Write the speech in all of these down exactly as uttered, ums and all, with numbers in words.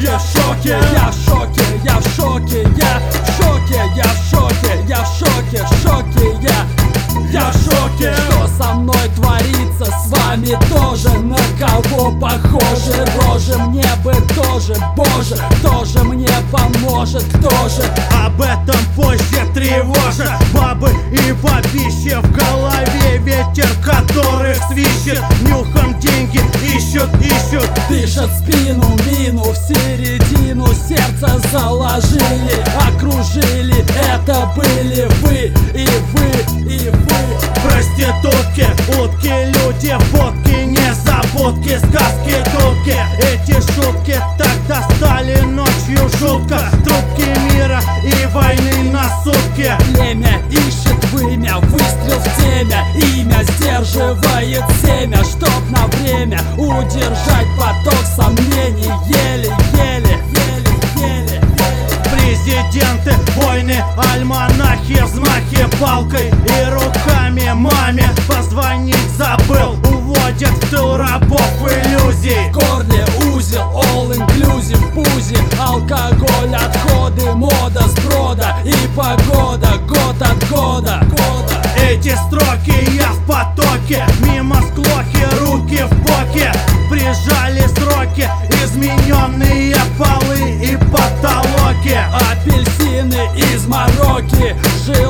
шоке, в шоке, я в шоке, я в шоке, я в шоке, я в шоке, я в шоке, в шоке, я, я в шоке. Что со мной творится, с вами тоже, на кого похожи рожи, мне бы тоже, боже, кто же мне поможет, кто же? Об этом позже тревожит. Бабы и бабища в голове, ветер, которых свищет, нюхом деньги ищут, ищут. Дышат спину, мину, в середину сердце заложили, окружили, это были вы, и вы, и вы. Проститутки, утки, люди, фотки, незабудки, сказки, тутки. Эти шутки так достали ночью жутко. Трубки мира и войны на сутки. Племя ищет вымя, выстрел в темя, имя сдерживает семя, чтоб на время удержать поток сомнений. Еле, еле, еле, еле, еле. Президенты, войны, альманахи, взмахи палкой и руками маме позвонить забыл. Уводят в тыл рабов иллюзий. В горле узел, all inclusive, пузи, алкоголь, отходы, мода с брода и погода, год от года, года. Эти строки я в потоке, мимо склоки, руки в боке. Прижали сроки, измененные полы и потолоки. Апельсины из Марокки,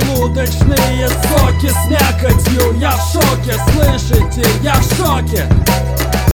желудочные соки с мякотью. Я в шоке, слышите, я в шоке.